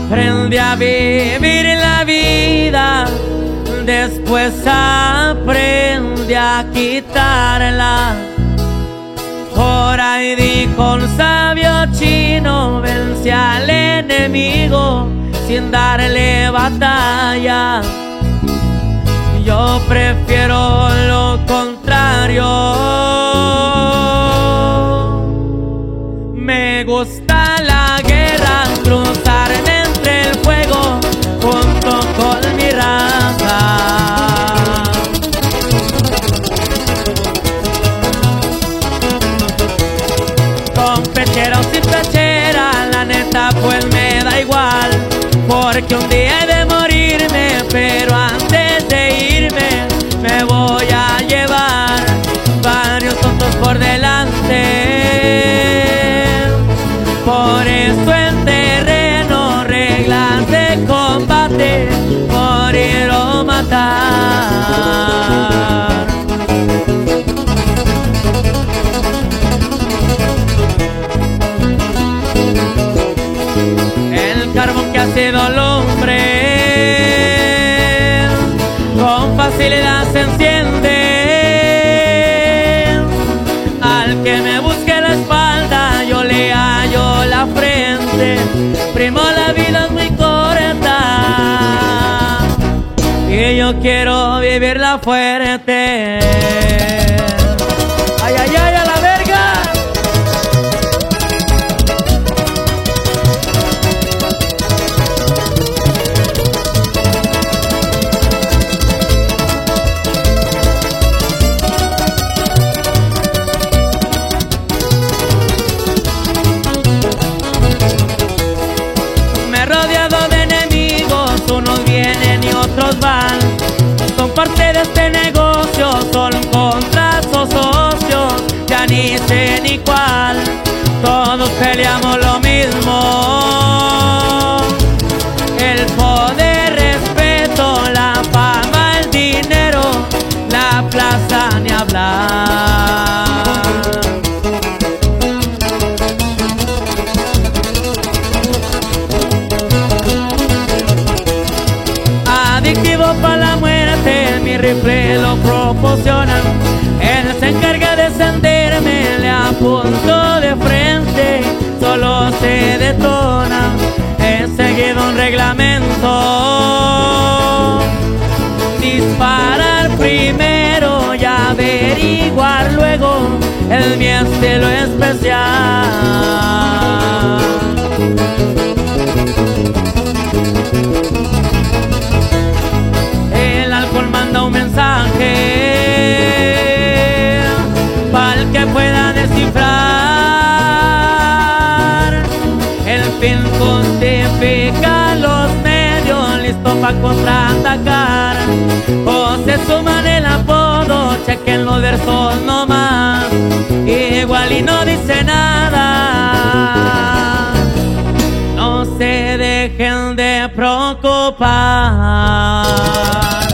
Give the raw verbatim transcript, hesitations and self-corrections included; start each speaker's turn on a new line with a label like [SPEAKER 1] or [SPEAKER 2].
[SPEAKER 1] Aprende a vivir la vida, después aprende a quitarla. Por ahí dijo un sabio chino: vence al enemigo sin darle batalla. Yo prefiero lo contrario. Me gusta la guerra, cruzarme entre el fuego junto con mi raza. Con pechera o sin pechera, la neta pues me da igual, porque un día he de morirme, pero antes de irme me voy a llevar varios tontos por delante. Por eso en terreno, reglas de combate, morir o matar. El carbón que ha sido el hombre con facilidad se enciende. Al que me busque la espalda, yo le hallo la frente. Primo, la vida es muy corta y yo quiero vivirla fuerte. Ay, ay, ay, a la verga. Rodeado de enemigos, unos vienen y otros van. Son parte de este negocio, son contras o socios, ya ni sé ni cuál. Todos peleamos lo mismo: el poder, respeto, la fama, el dinero, la plaza, ni hablar. Adictivo para la muerte, mi rifle lo proporciona. Él se encarga de encenderme, le apunto de frente, solo se detona. He seguido un reglamento: disparar primero y averiguar luego, el mi estilo especial. El alcohol manda un mensaje para el que pueda descifrar. El fin justifica los medios, listo para contraatacar. O se suman el apodo, chequen los versos nomás, igual y no dice nada. No se dejen de preocupar.